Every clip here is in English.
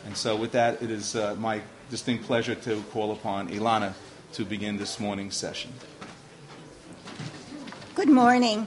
And so with that, it is my distinct pleasure to call upon Ilana to begin this morning's session. Good morning.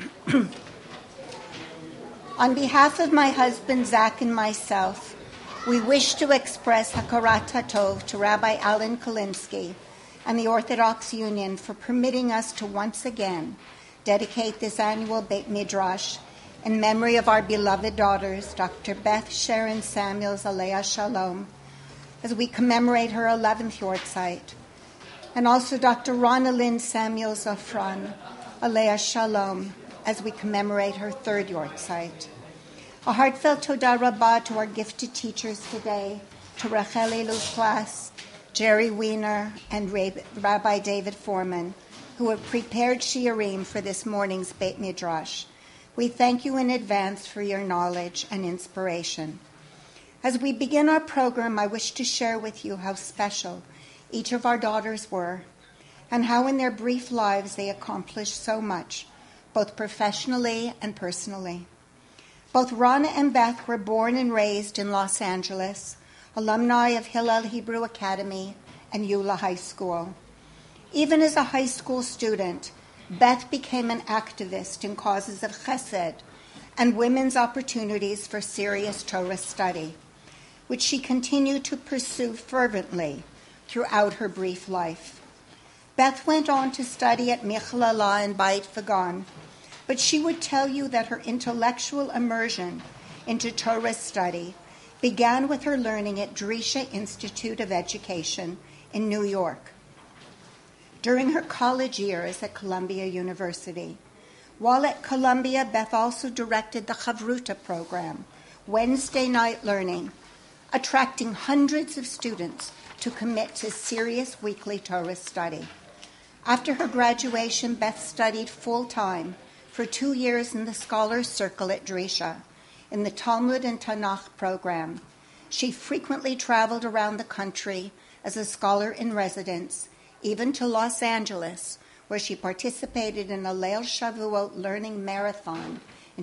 On behalf of my husband, Zach, and myself, we wish to express Hakarat Hatov to Rabbi Alan Kalinsky and the Orthodox Union for permitting us to once again dedicate this annual Beit Midrash in memory of our beloved daughters, Dr. Beth Sharon Samuels, Alea Shalom, as we commemorate her 11th Yortzeit, and also Dr. Ronna Lynn Samuels Afran, Alea Shalom, as we commemorate her 3rd Yortzeit. A heartfelt Todah Rabbah to our gifted teachers today, to Rachel Elul-Klas, Jerry Weiner, and Rabbi David Foreman, who have prepared Shiurim for this morning's Beit Midrash. We thank you in advance for your knowledge and inspiration. As we begin our program, I wish to share with you how special each of our daughters were, and how in their brief lives they accomplished so much, both professionally and personally. Both Ronna and Beth were born and raised in Los Angeles, alumni of Hillel Hebrew Academy and Eula High School. Even as a high school student, Beth became an activist in causes of chesed and women's opportunities for serious Torah study, which she continued to pursue fervently throughout her brief life. Beth went on to study at Michlala and Beit Vagan, but she would tell you that her intellectual immersion into Torah study began with her learning at Drisha Institute of Education in New York. During her college years at Columbia University. While at Columbia, Beth also directed the Chavruta program, Wednesday night learning, attracting hundreds of students to commit to serious weekly Torah study. After her graduation, Beth studied full-time for 2 years in the Scholars Circle at Drisha, in the Talmud and Tanakh program. She frequently traveled around the country as a scholar in residence, even to Los Angeles, where she participated in a Leil Shavuot learning marathon in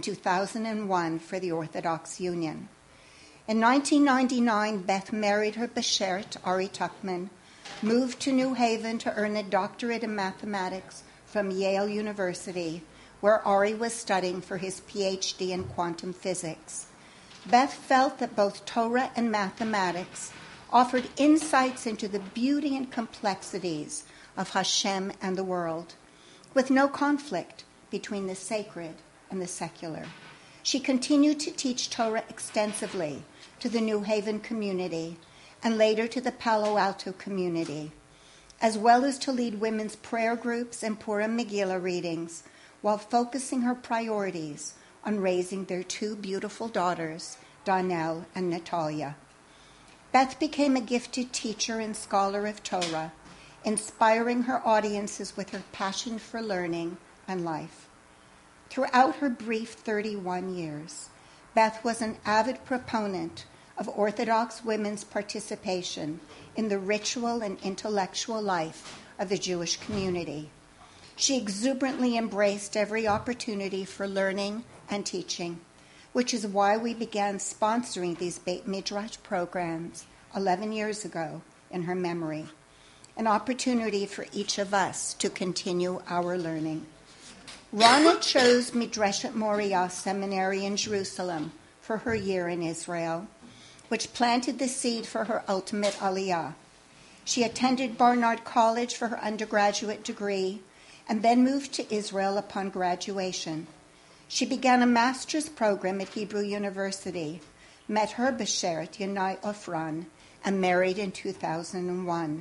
2001 for the Orthodox Union. In 1999, Beth married her beshert, Ari Tuckman, moved to New Haven to earn a doctorate in mathematics from Yale University, where Ari was studying for his PhD in quantum physics. Beth felt that both Torah and mathematics offered insights into the beauty and complexities of Hashem and the world, with no conflict between the sacred and the secular. She continued to teach Torah extensively to the New Haven community and later to the Palo Alto community, as well as to lead women's prayer groups and Purim Megillah readings, while focusing her priorities on raising their 2 beautiful daughters, Donnell and Natalia. Beth became a gifted teacher and scholar of Torah, inspiring her audiences with her passion for learning and life. Throughout her brief 31 years, Beth was an avid proponent of Orthodox women's participation in the ritual and intellectual life of the Jewish community. She exuberantly embraced every opportunity for learning and teaching, which is why we began sponsoring these Beit Midrash programs 11 years ago in her memory, an opportunity for each of us to continue our learning. Ronna chose Midreshet Moriah Seminary in Jerusalem for her year in Israel, which planted the seed for her ultimate aliyah. She attended Barnard College for her undergraduate degree and then moved to Israel upon graduation. She began a master's program at Hebrew University, met her beshert, Yanai Ofran, and married in 2001.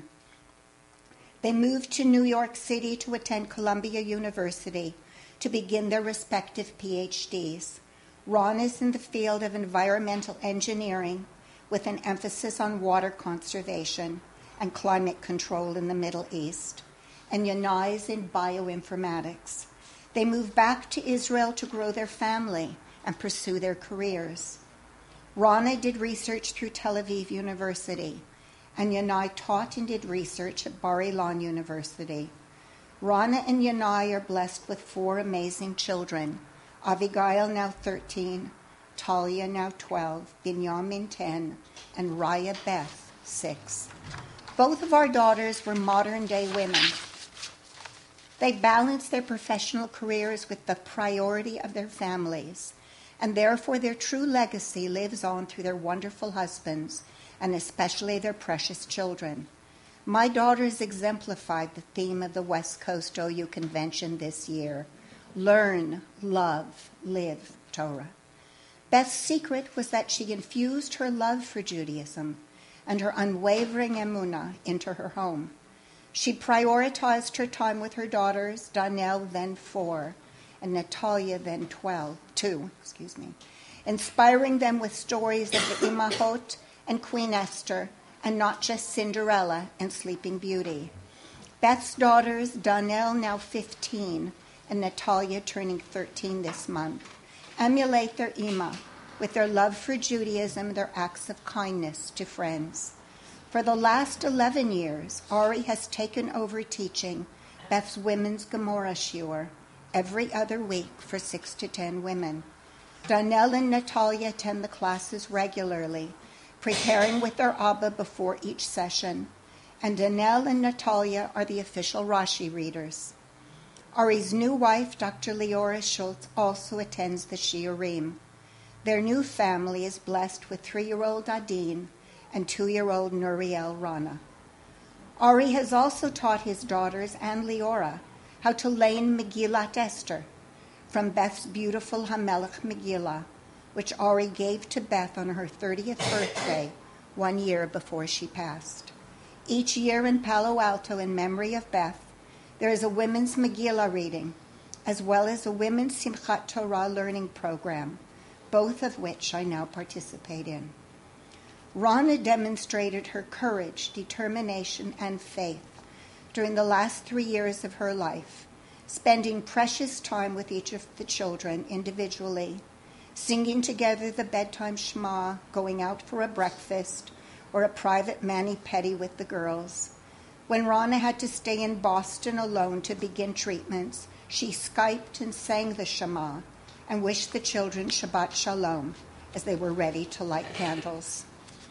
They moved to New York City to attend Columbia University to begin their respective PhDs. Ron is in the field of environmental engineering with an emphasis on water conservation and climate control in the Middle East, and Yanai is in bioinformatics. They moved back to Israel to grow their family and pursue their careers. Ronna did research through Tel Aviv University, and Yanai taught and did research at Bar Ilan University. Ronna and Yanai are blessed with 4 amazing children, Avigail, now 13, Talia, now 12, Binyamin, 10, and Raya Beth, 6. Both of our daughters were modern-day women. They balanced their professional careers with the priority of their families, and therefore their true legacy lives on through their wonderful husbands, and especially their precious children. My daughters exemplified the theme of the West Coast OU Convention this year: learn, love, live Torah. Beth's secret was that she infused her love for Judaism and her unwavering emunah into her home. She prioritized her time with her daughters, Danielle, then 4, and Natalia, then 2, inspiring them with stories of the Imahot and Queen Esther, and not just Cinderella and Sleeping Beauty. Beth's daughters, Danielle, now 15, and Natalia, turning 13 this month, emulate their Ima with their love for Judaism and their acts of kindness to friends. For the last 11 years, Ari has taken over teaching Beth's Women's Gemara Shiur every other week for 6 to 10 women. Danielle and Natalia attend the classes regularly, preparing with their Abba before each session, and Danielle and Natalia are the official Rashi readers. Ari's new wife, Dr. Leora Schultz, also attends the Shiurim. Their new family is blessed with 3-year-old Adin and 2-year-old Nuriel Rana. Ari has also taught his daughters and Leora how to learn Megillat Esther from Beth's beautiful Hamelech Megillah, which Ari gave to Beth on her 30th birthday, 1 year before she passed. Each year in Palo Alto, in memory of Beth, there is a women's Megillah reading, as well as a women's Simchat Torah learning program, both of which I now participate in. Rana demonstrated her courage, determination, and faith during the last 3 years of her life, spending precious time with each of the children individually, singing together the bedtime Shema, going out for a breakfast, or a private mani-pedi with the girls. When Rana had to stay in Boston alone to begin treatments, she Skyped and sang the Shema and wished the children Shabbat Shalom as they were ready to light candles.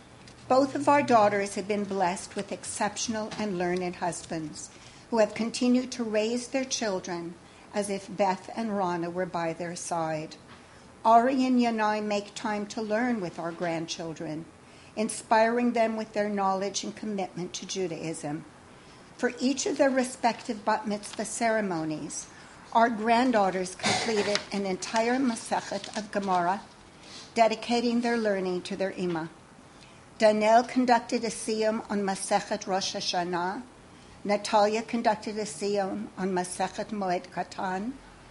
Both of our daughters have been blessed with exceptional and learned husbands who have continued to raise their children as if Beth and Rana were by their side. Ari and Yanai make time to learn with our grandchildren, inspiring them with their knowledge and commitment to Judaism. For each of their respective bat mitzvah ceremonies, our granddaughters completed an entire Masechet of Gemara, dedicating their learning to their Ima. Danielle conducted a siyum on Masechet Rosh Hashanah. Natalia conducted a siyum on Masechet Moed Katan.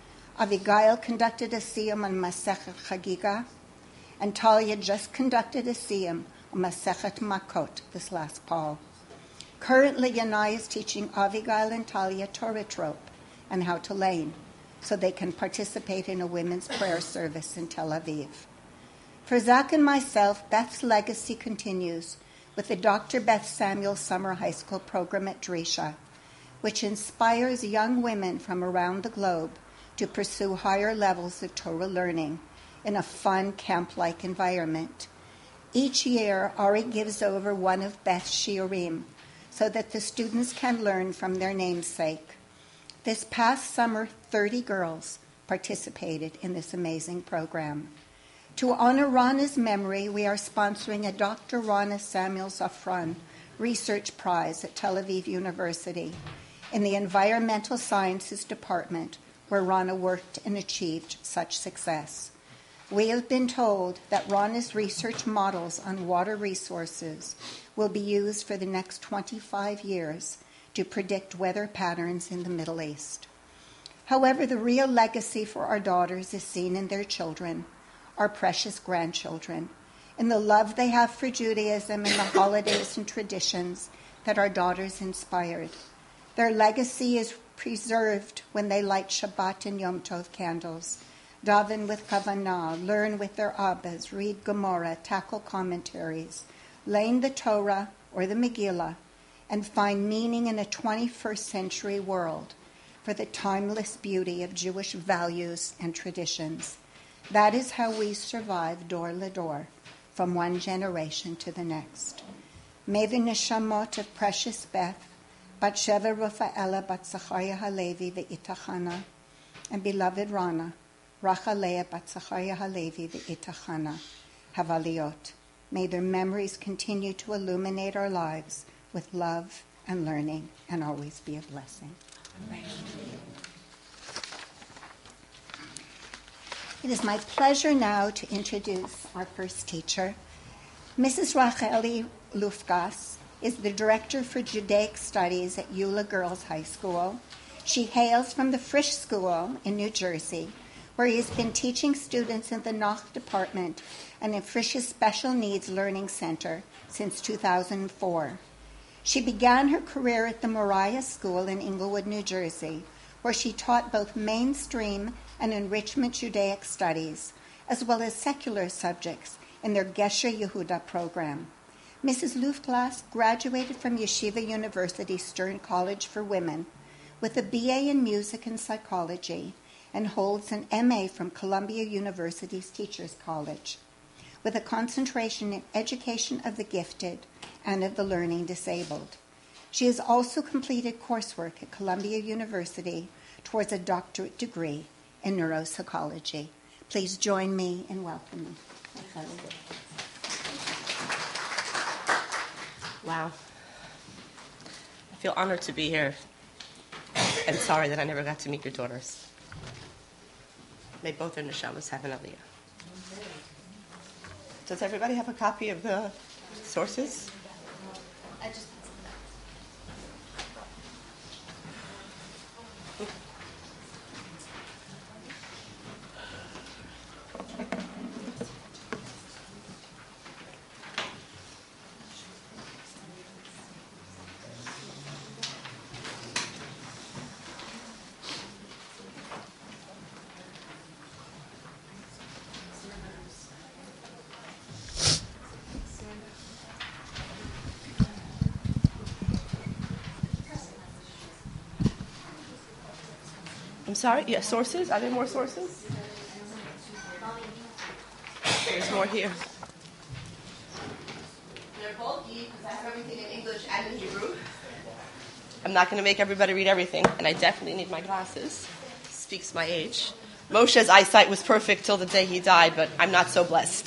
Avigail conducted a siyum on Masechet Chagiga. And Talia just conducted a siyum on Masechet Makot this last fall. Currently, Yanai is teaching Avigail and Talia Torah trope and how to lane, so they can participate in a women's prayer service in Tel Aviv. For Zach and myself, Beth's legacy continues with the Dr. Beth Samuel Summer High School program at Drisha, which inspires young women from around the globe to pursue higher levels of Torah learning in a fun, camp-like environment. Each year, Ari gives over one of Beth's shiurim so that the students can learn from their namesake. This past summer, 30 girls participated in this amazing program. To honor Rana's memory, we are sponsoring a Dr. Rana Samuel Zafran Research Prize at Tel Aviv University in the Environmental Sciences Department, where Rana worked and achieved such success. We have been told that Rana's research models on water resources will be used for the next 25 years to predict weather patterns in the Middle East. However, the real legacy for our daughters is seen in their children, our precious grandchildren, in the love they have for Judaism and the holidays and traditions that our daughters inspired. Their legacy is preserved when they light Shabbat and Yom Tov candles, daven with kavanah, learn with their abbas, read Gemara, tackle commentaries, learn the Torah or the Megillah, and find meaning in a 21st century world for the timeless beauty of Jewish values and traditions. That is how we survive door le door, from one generation to the next. May the neshamot of precious Beth, Bat Sheva Rafaela, Bat Zachariah Halevi, Ve'itachana, and beloved Rana, Rachalea, Bat Zachariah Halevi, Ve'itachana, Havaliot. May their memories continue to illuminate our lives with love and learning and always be a blessing. Amen. It is my pleasure now to introduce our first teacher. Mrs. Racheli Lufgas is the Director for Judaic Studies at Eula Girls High School. She hails from the Frisch School in New Jersey, where he has been teaching students in the Nach Department and in Frisch's Special Needs Learning Center since 2004. She began her career at the Moriah School in Englewood, New Jersey, where she taught both mainstream and enrichment Judaic studies, as well as secular subjects in their Gesher Yehuda program. Mrs. Lufglas graduated from Yeshiva University Stern College for Women with a BA in Music and Psychology and holds an MA from Columbia University's Teachers College, with a concentration in education of the gifted and of the learning disabled. She has also completed coursework at Columbia University towards a doctorate degree in neuropsychology. Please join me in welcoming. Wow. I feel honored to be here and sorry that I never got to meet your daughters. May both their neshamas have an aliyah. Does everybody have a copy of the sources? I'm sorry? Yeah, sources? Are there more sources? There's more here. They're bulky because I have everything in English and in Hebrew. I'm not going to make everybody read everything, and I definitely need my glasses. Speaks my age. Moshe's eyesight was perfect till the day he died, but I'm not so blessed.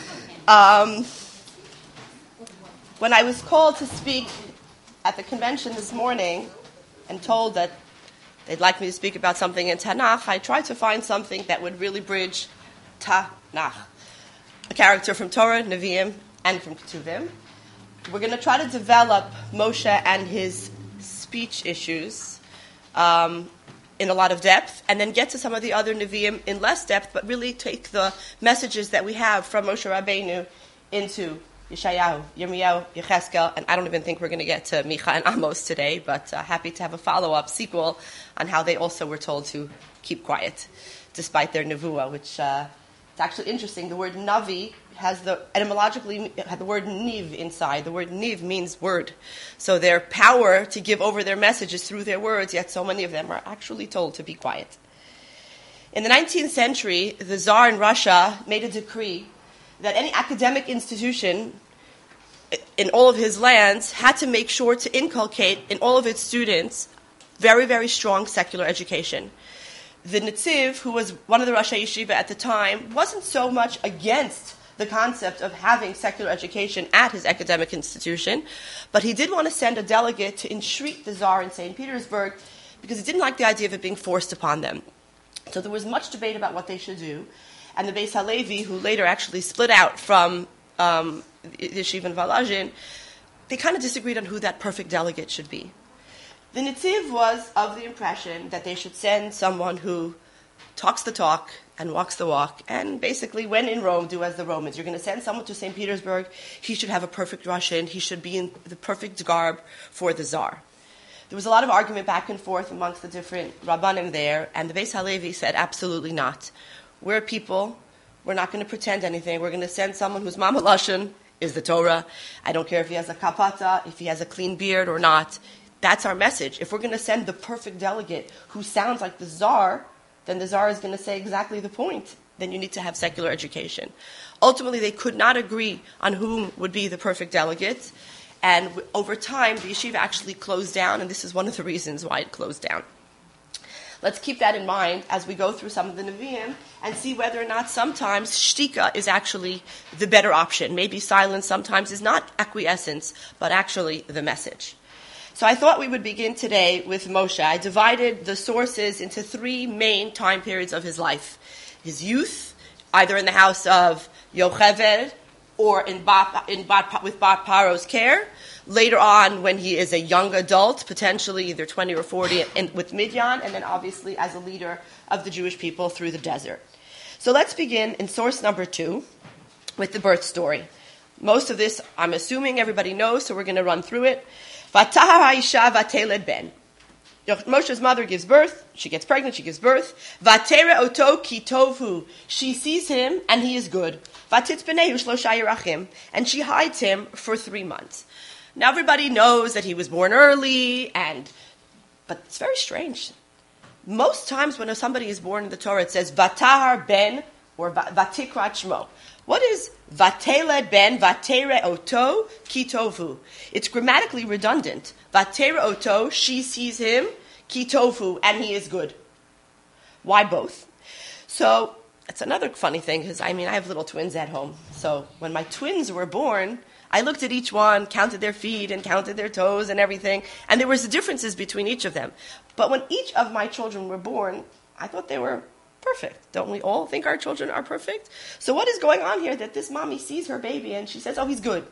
When I was called to speak at the convention this morning and told that they'd like me to speak about something in Tanakh, I tried to find something that would really bridge Tanakh, a character from Torah, Nevi'im, and from Ketuvim. We're going to try to develop Moshe and his speech issues in a lot of depth, and then get to some of the other Nevi'im in less depth, but really take the messages that we have from Moshe Rabbeinu into Yeshayahu, Yirmiyahu, Yecheskel, and I don't even think we're going to get to Micha and Amos today, but happy to have a follow-up sequel on how they also were told to keep quiet, despite their nevuah, which it's actually interesting. The word Navi has etymologically the word Niv inside. The word Niv means word. So their power to give over their messages through their words, yet so many of them are actually told to be quiet. In the 19th century, the Tsar in Russia made a decree that any academic institution in all of his lands had to make sure to inculcate in all of its students very, very strong secular education. The Netziv, who was one of the Rosh Yeshiva at the time, wasn't so much against the concept of having secular education at his academic institution, but he did want to send a delegate to entreat the Tsar in St. Petersburg because he didn't like the idea of it being forced upon them. So there was much debate about what they should do. And the Beis Halevi, who later actually split out from the Yeshiva in Volozhin, they kind of disagreed on who that perfect delegate should be. The Netziv was of the impression that they should send someone who talks the talk and walks the walk, and basically, when in Rome, do as the Romans. You're going to send someone to St. Petersburg, he should have a perfect Russian, he should be in the perfect garb for the Tsar. There was a lot of argument back and forth amongst the different Rabbanim there, and the Beis Halevi said, absolutely not. We're people. We're not going to pretend anything. We're going to send someone whose Mama Lashon is the Torah. I don't care if he has a kapata, if he has a clean beard or not. That's our message. If we're going to send the perfect delegate who sounds like the Tsar, then the Tsar is going to say exactly the point. then you need to have secular education. Ultimately, they could not agree on whom would be the perfect delegate. And over time, the yeshiva actually closed down, and this is one of the reasons why it closed down. Let's keep that in mind as we go through some of the Nevi'im and see whether or not sometimes shtika is actually the better option. Maybe silence sometimes is not acquiescence, but actually the message. So I thought we would begin today with Moshe. I divided the sources into 3 main time periods of his life. His youth, either in the house of Yocheved or with Bar Paro's care. Later on, when he is a young adult, potentially either 20 or 40 with Midian, and then obviously as a leader of the Jewish people through the desert. So let's begin in source number 2 with the birth story. Most of this, I'm assuming everybody knows, so we're going to run through it. Vatahar ha'isha vateled ben. Moshe's mother gives birth. She gets pregnant. She gives birth. Vatere oto ki tovhu. She sees him and he is good. Vatitpenehu shlosha yerachim. And she hides him for 3 months. Now everybody knows that he was born early, but it's very strange. Most times when somebody is born in the Torah, it says Vatahar ben or Vatikrat Shmo. What is Vateled ben Vatere oto ki tovu? It's grammatically redundant. Vatere oto, she sees him, ki tovu, and he is good. Why both? So it's another funny thing because I have little twins at home. So when my twins were born, I looked at each one, counted their feet and counted their toes and everything, and there was differences between each of them. But when each of my children were born, I thought they were perfect. Don't we all think our children are perfect? So what is going on here that this mommy sees her baby and she says, oh, he's good?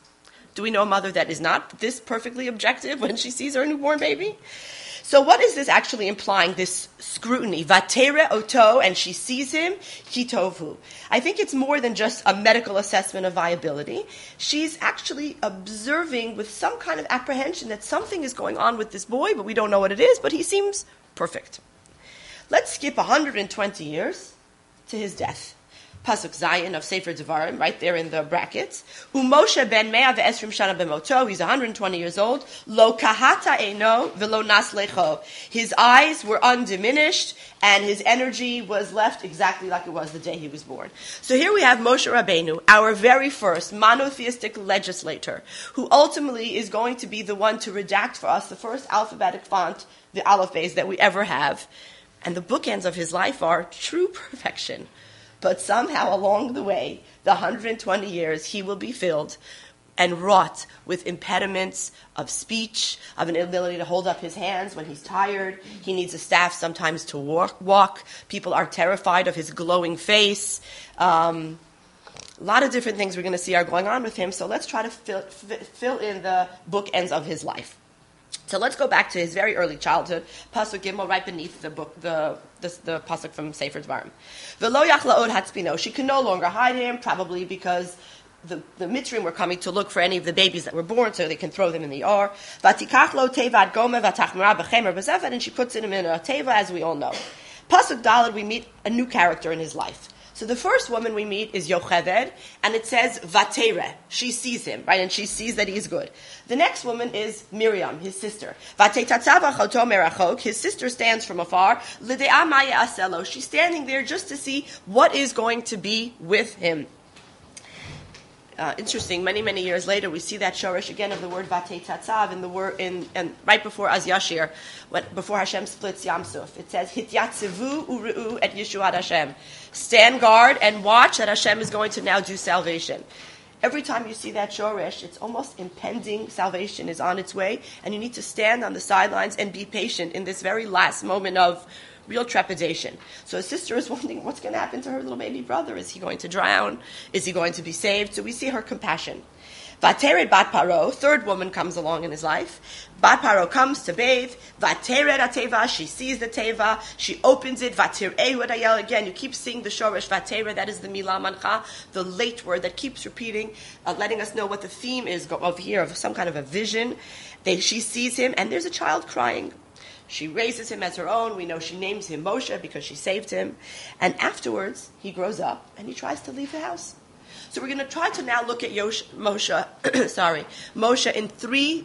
Do we know a mother that is not this perfectly objective when she sees her newborn baby? So what is this actually implying, this scrutiny? Vatere oto, and she sees him, ki tovu. I think it's more than just a medical assessment of viability. She's actually observing with some kind of apprehension that something is going on with this boy, but we don't know what it is, but he seems perfect. Let's skip 120 years to his death. Pasuk Zayin of Sefer Devarim, right there in the brackets. Moshe ben 120 shana b'moto. He's 120 yeyears old. Lo kahata eino v'lo nas lecho. His eyes were undiminished, and his energy was left exactly like it was the day he was born. So here we have Moshe Rabbeinu, our very first monotheistic legislator, who ultimately is going to be the one to redact for us the first alphabetic font, the Aleph Beis, that we ever have. And the bookends of his life are true perfection. But somehow along the way, the 120 years, he will be filled and wrought with impediments of speech, of an inability to hold up his hands when he's tired. He needs a staff sometimes to walk. People are terrified of his glowing face. A lot of different things we're going to see are going on with him. So let's try to fill in the bookends of his life. So let's go back to his very early childhood. Pasuk Gimel, right beneath the book, the pasuk from Sefer Devarim. V'lo yachla od hatzpino. She can no longer hide him, probably because the Mitzrim were coming to look for any of the babies that were born, so they can throw them in the Or. V'tikach lo tevad gome v'tachmara b'chemer b'zefet, and she puts him in a teva, as we all know. Pasuk Daled, we meet a new character in his life. So the first woman we meet is Yocheved, and it says Vatere. She sees him, right? And she sees that he's good. The next woman is Miriam, his sister. Vatetatzav achoto merachok. His sister stands from afar. L'de'ah ma ye'aseh. She's standing there just to see what is going to be with him. Interesting. Many years later, we see that shorish again of the word Vatetatzav in the word and right before Az Yashir, before Hashem splits Yam Suf. It says Hityatzevu u're'u et Yeshuat Hashem. Stand guard and watch that Hashem is going to now do salvation. Every time you see that shorish, it's almost impending. Salvation is on its way, and you need to stand on the sidelines and be patient in this very last moment of real trepidation. So his sister is wondering what's going to happen to her little baby brother. Is he going to drown? Is he going to be saved? So we see her compassion. Vateret bat paro, third woman comes along in his life. Bat paro comes to bathe. Vateret ateva, she sees the teva. She opens it. Vatireu adayel, again, you keep seeing the shorish. Vateret, that is the milah mancha, the late word that keeps repeating, letting us know what the theme is of here, of some kind of a vision. She sees him, and there's a child crying. She raises him as her own. We know she names him Moshe because she saved him. And afterwards, he grows up and he tries to leave the house. So we're going to try to now look at Moshe in 3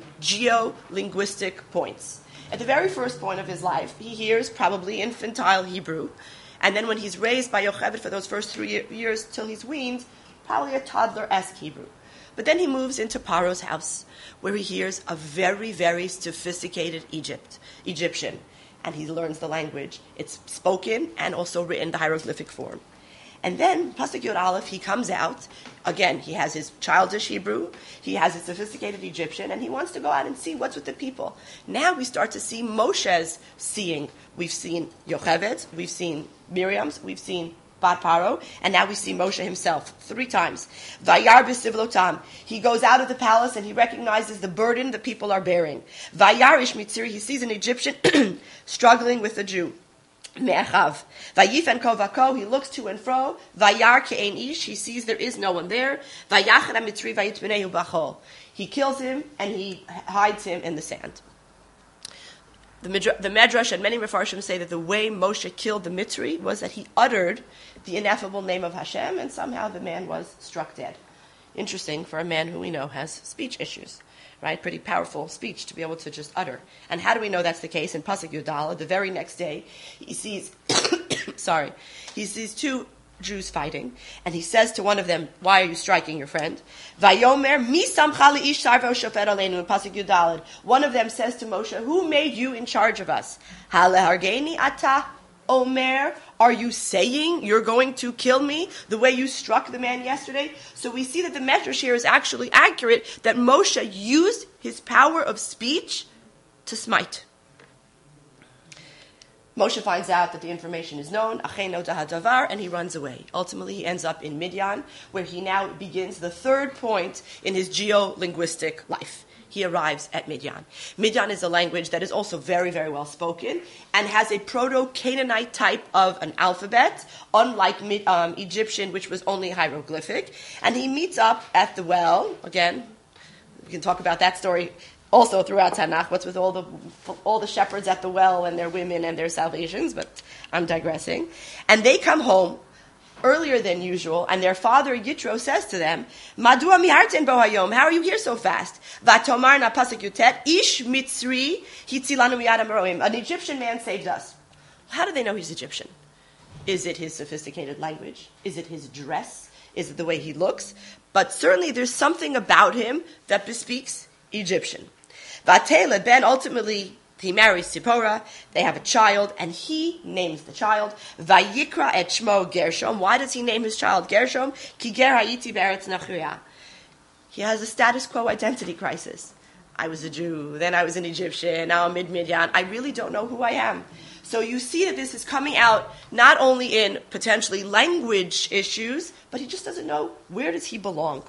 geo-linguistic points. At the very first point of his life, he hears probably infantile Hebrew. And then when he's raised by Yocheved for those first 3 years till he's weaned, probably a toddler-esque Hebrew. But then he moves into Paro's house, where he hears a very, very sophisticated Egyptian. And he learns the language. It's spoken and also written the hieroglyphic form. And then, Pasuk Yud Aleph, he comes out. Again, he has his childish Hebrew, he has his sophisticated Egyptian, and he wants to go out and see what's with the people. Now we start to see Moshe's seeing. We've seen Yocheved's, we've seen Miriam's, we've seen Bat Paro, and now we see Moshe himself 3 times. Vayar b'sivlotam. He goes out of the palace and he recognizes the burden the people are bearing. Vayarish mitzri. He sees an Egyptian struggling with a Jew. Me'achav. Vayifen kovako. He looks to and fro. Vayar ke'ein ish. He sees there is no one there. Vayachar mitzri vayitbenehu b'chol. He kills him and he hides him in the sand. The Medrash and many Mefarshim say that the way Moshe killed the Mitzri was that he uttered the ineffable name of Hashem, and somehow the man was struck dead. Interesting for a man who we know has speech issues, right? Pretty powerful speech to be able to just utter. And how do we know that's the case? In Pasuk Yudala, the very next day, he sees, he sees 2 Jews fighting, and he says to one of them, "Why are you striking your friend?" Vayomer mi samcha leish sarvo shofet aleinu. In Pasuk Yudalad, one of them says to Moshe, "Who made you in charge of us?" Halehargeni ata omer. Are you saying you're going to kill me the way you struck the man yesterday? So we see that the Medrash here is actually accurate, that Moshe used his power of speech to smite. Moshe finds out that the information is known, and he runs away. Ultimately, he ends up in Midian, where he now begins the 3rd point in his geolinguistic life. He arrives at Midian. Midian is a language that is also very, very well spoken and has a Proto-Canaanite type of an alphabet, unlike Egyptian, which was only hieroglyphic. And he meets up at the well. Again, we can talk about that story also throughout Tanakh, what's with all the shepherds at the well and their women and their salvations, but I'm digressing. And they come home earlier than usual, and their father Yitro says to them, "Madua miharten bo hayom? How are you here so fast?" Vatomar na pasuk yutet, Ish mitzri hitzilanu miyad hameroim. An Egyptian man saved us. How do they know he's Egyptian? Is it his sophisticated language? Is it his dress? Is it the way he looks? But certainly there's something about him that bespeaks Egyptian. Vateled Ben, ultimately he marries Sipporah, they have a child, and he names the child Vayikra et Shmo Gershom. Why does he name his child Gershom? Ki ger hayiti be'eretz Nachria. He has a status quo identity crisis. I was a Jew, then I was an Egyptian, now I'm Midian. I really don't know who I am. So you see that this is coming out not only in potentially language issues, but he just doesn't know where does he belong.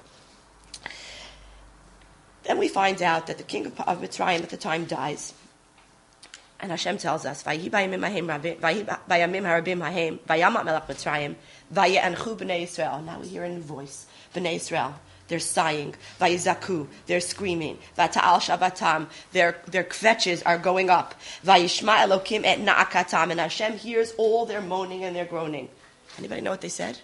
Then we find out that the king of Mitzrayim at the time dies. And Hashem tells us, "Vayi bayamim harabim hahem, vayamat melech Mitzrayim, vaye'anchu b'nei Yisrael." Now we hear a new voice, B'nei Yisrael. They're sighing. Vayizaku, they're screaming. Vata'al shavatam, their kvetches are going up. Vayishma Elokim et na'akatam, and Hashem hears all their moaning and their groaning. Anybody know what they said?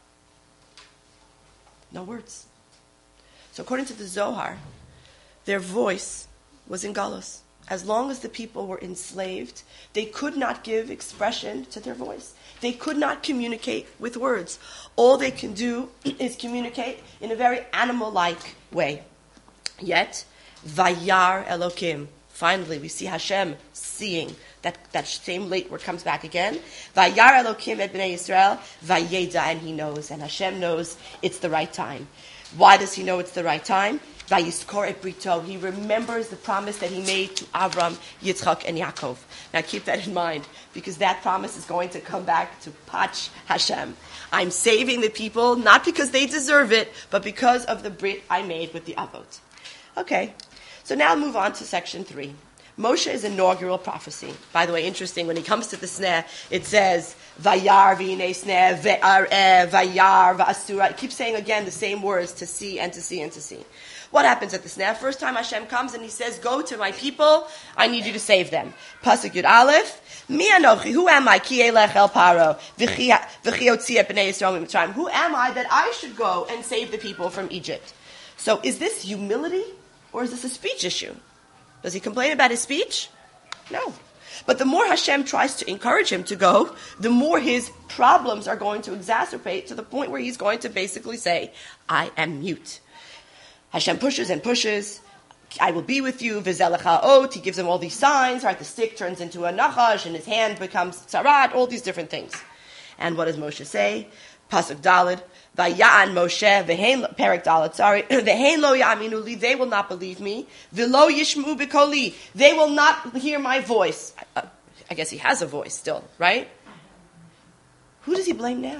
No words. So according to the Zohar, their voice was in galus. As long as the people were enslaved, they could not give expression to their voice. They could not communicate with words. All they can do is communicate in a very animal-like way. Yet, Vayar Elokim. Finally, we see Hashem seeing that same late word comes back again. Vayar Elokim et b'nei Yisrael, Vayeda, and he knows, and Hashem knows it's the right time. Why does he know it's the right time? Vayiskor et brito. He remembers the promise that he made to Avram, Yitzchak, and Yaakov. Now keep that in mind, because that promise is going to come back to Pach Hashem. I'm saving the people, not because they deserve it, but because of the brit I made with the Avot. Okay, so now I'll move on to section 3. Moshe's inaugural prophecy. By the way, interesting, when he comes to the sneh, it says, Vayar v'inei sneh, ve'areh, vayar v'asura. It keeps saying again the same words, to see and to see and to see. What happens at the sneh? First time Hashem comes and he says, go to my people, I need you to save them. Pasuk Yud Aleph, Mi anochi, who am I? Ki elech el paro, v'chi otzi et b'nei Yisrael mitzrayim. Who am I that I should go and save the people from Egypt? So is this humility or is this a speech issue? Does he complain about his speech? No. But the more Hashem tries to encourage him to go, the more his problems are going to exacerbate to the point where he's going to basically say, I am mute. Hashem pushes and pushes. I will be with you. V'zelecha ot. He gives him all these signs, right? The stick turns into a nachash and his hand becomes tzarat, all these different things. And what does Moshe say? Pasuk Daled. Vaya'an Moshe, v'hein, Perek Daled, sorry. V'hein lo ya'aminu li, they will not believe me. V'lo yishmu b'koli, they will not hear my voice. I guess he has a voice still, right? Who does he blame now?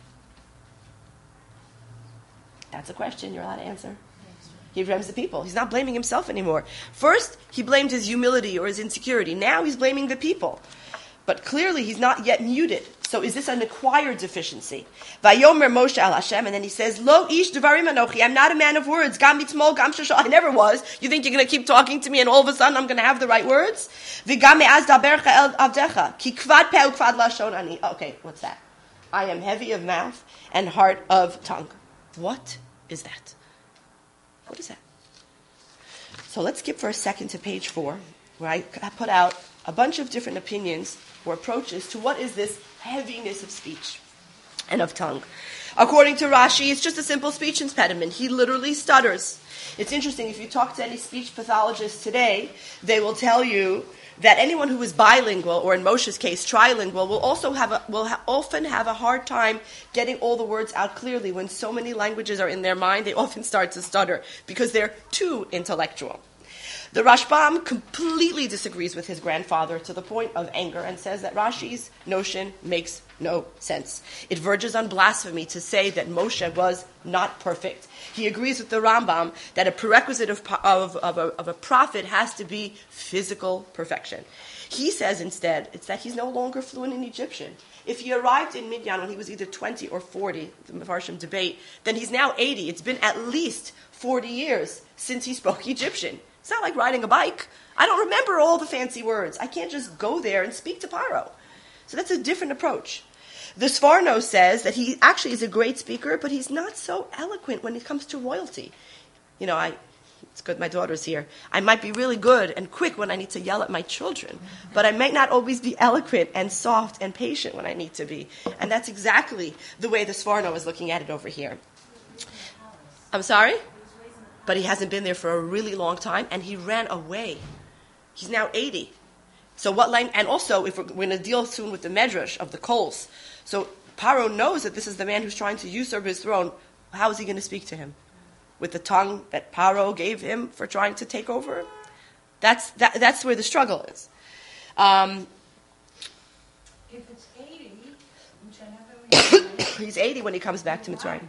That's a question you're allowed to answer. He blames the people. He's not blaming himself anymore. First, he blamed his humility or his insecurity. Now he's blaming the people. But clearly he's not yet muted. So is this an acquired deficiency? Vayomer Moshe al Hashem, and then he says, Lo ish devarim anochi, I'm not a man of words. Gam mitzmol, gam shashal, I never was. You think you're going to keep talking to me and all of a sudden I'm going to have the right words? V'gam me'az dabercha el avdecha, ki kvad peh ukvad lashon ani. Okay, what's that? I am heavy of mouth and hard of tongue. What is that? What is that? So let's skip for a second to page 4, where I put out a bunch of different opinions or approaches to what is this heaviness of speech and of tongue. According to Rashi, it's just a simple speech impediment. He literally stutters. It's interesting, if you talk to any speech pathologist today, they will tell you that anyone who is bilingual, or in Moshe's case, trilingual, will also often have a hard time getting all the words out clearly. When so many languages are in their mind, they often start to stutter because they're too intellectual. The Rashbam completely disagrees with his grandfather to the point of anger and says that Rashi's notion makes no sense. It verges on blasphemy to say that Moshe was not perfect. He agrees with the Rambam that a prerequisite of a prophet has to be physical perfection. He says instead, it's that he's no longer fluent in Egyptian. If he arrived in Midian when he was either 20 or 40, the Mefarshim debate, then he's now 80. It's been at least 40 years since he spoke Egyptian. It's not like riding a bike. I don't remember all the fancy words. I can't just go there and speak to Paro. So that's a different approach. The Sforno says that he actually is a great speaker, but he's not so eloquent when it comes to royalty. You know, it's good my daughter's here. I might be really good and quick when I need to yell at my children, but I might not always be eloquent and soft and patient when I need to be. And that's exactly the way the Sforno is looking at it over here. I'm sorry? But he hasn't been there for a really long time, and he ran away. He's now 80. So what line? And also, if we're going to deal soon with the medrash of the coals, so Paro knows that this is the man who's trying to usurp his throne. How is he going to speak to him? With the tongue that Paro gave him for trying to take over? That's where the struggle is. If it's 80, which I never he's 80 when he comes back to Mitzrayim.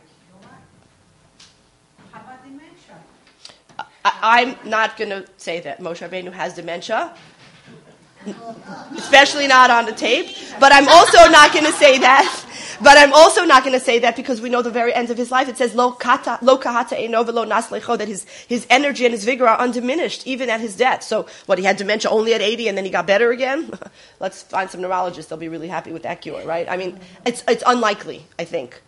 How about dementia? I'm not going to say that Moshe Rabbeinu has dementia, especially not on the tape. But I'm also not going to say that. But I'm also not going to say that because we know the very end of his life. It says lo kahata eno velo nas lecho, that his energy and his vigor are undiminished even at his death. So what, he had dementia only at 80 and then he got better again? Let's find some neurologists. They'll be really happy with that cure, right? I mean, it's unlikely. I think.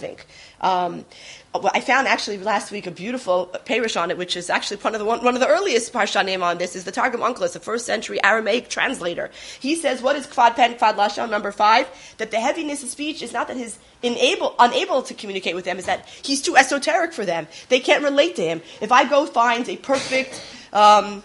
I found actually last week a beautiful parish on it, which is actually one of the earliest parshanim on this, is the Targum Onkelos, a first century Aramaic translator. He says, what is kvad pen, kvad lashon, number 5? That the heaviness of speech is not that he's unable to communicate with them, is that he's too esoteric for them. They can't relate to him. If I go find a perfect, I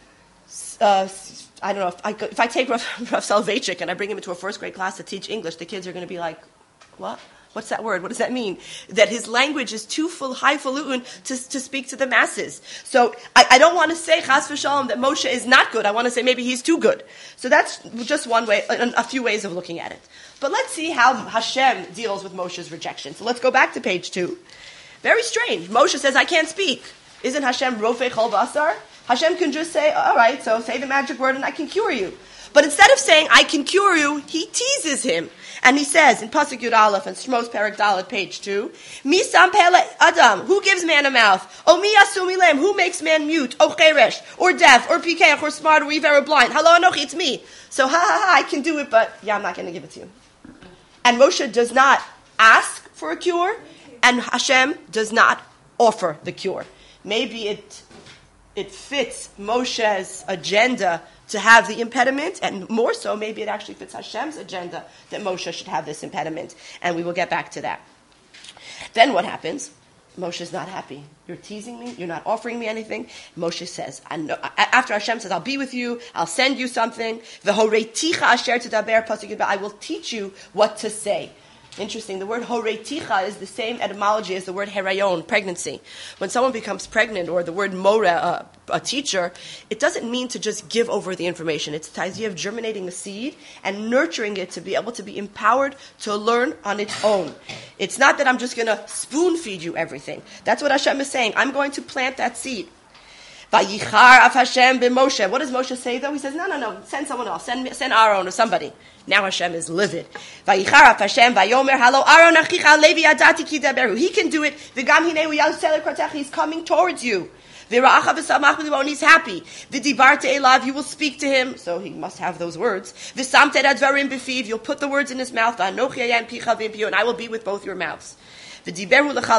don't know, if I take Rav Soloveitchik and I bring him into a first grade class to teach English, the kids are going to be like, what? What's that word? What does that mean? That his language is too highfalutin to speak to the masses. So I don't want to say, chas v'shalom, that Moshe is not good. I want to say maybe he's too good. So that's just one way, a few ways of looking at it. But let's see how Hashem deals with Moshe's rejection. So let's go back to page 2. Very strange. Moshe says, I can't speak. Isn't Hashem rofei chol basar? Hashem can just say, all right, so say the magic word and I can cure you. But instead of saying, I can cure you, he teases him. And he says in Pasuk Yud Aleph and Shmos Perek Dalet, page 2, Mi sam pele Adam, who gives man a mouth? O mi yasu milem, who makes man mute? O cheresh, or deaf, or pikeach, or smart, or even or blind? Halo anochi, it's me. So I can do it, but I'm not going to give it to you. And Moshe does not ask for a cure, and Hashem does not offer the cure. Maybe it fits Moshe's agenda to have the impediment, and more so, maybe it actually fits Hashem's agenda that Moshe should have this impediment. And we will get back to that. Then what happens? Moshe's not happy. You're teasing me. You're not offering me anything. Moshe says, after Hashem says, I'll be with you. I'll send you something. I will teach you what to say. Interesting. The word horeticha is the same etymology as the word herayon, pregnancy. When someone becomes pregnant, or the word mora, a teacher, it doesn't mean to just give over the information. It's the idea of germinating a seed and nurturing it to be able to be empowered to learn on its own. It's not that I'm just going to spoon feed you everything. That's what Hashem is saying. I'm going to plant that seed. Vayichar af Hashem b'Moshe. What does Moshe say though? He says, no, send someone else. Send Aaron or somebody. Now Hashem is livid. Vayichar af Hashem vayomer halo Aaron achicha levi adati ki daberu. He can do it. V'gam hinei uyal kotech. He's coming towards you. V'ra'acha v'samach b'libon. He's happy. V'dibarte elav. You will speak to him. So he must have those words. V'samte advarim b'fiv. You'll put the words in his mouth. V'anochi ayam picha v'impiyo. And I will be with both your mouths. He will be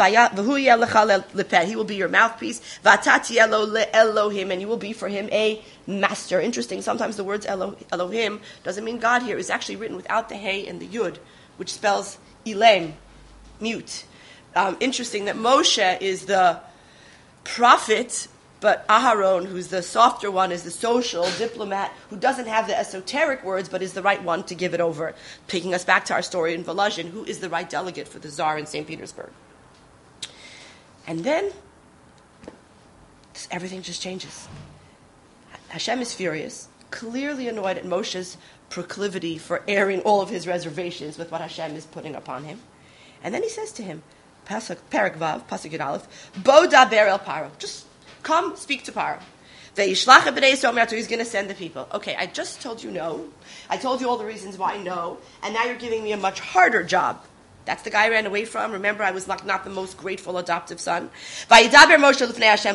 your mouthpiece. Elohim, and you will be for him a master. Interesting. Sometimes the words Elohim doesn't mean God here. It's actually written without the Hey and the Yud, which spells Ilem, mute. Interesting that Moshe is the prophet, but Aharon, who's the softer one, is the social diplomat who doesn't have the esoteric words, but is the right one to give it over. Taking us back to our story in Volozhin, who is the right delegate for the Tsar in St. Petersburg. And then, everything just changes. Hashem is furious, clearly annoyed at Moshe's proclivity for airing all of his reservations with what Hashem is putting upon him. And then he says to him, Parak Vav, Pasuk Yud Aleph, Bo daber el Paro. Just come, speak to Paro. He's going to send the people. Okay, I just told you no. I told you all the reasons why no. And now you're giving me a much harder job. That's the guy I ran away from. Remember, I was not the most grateful adoptive son. They didn't listen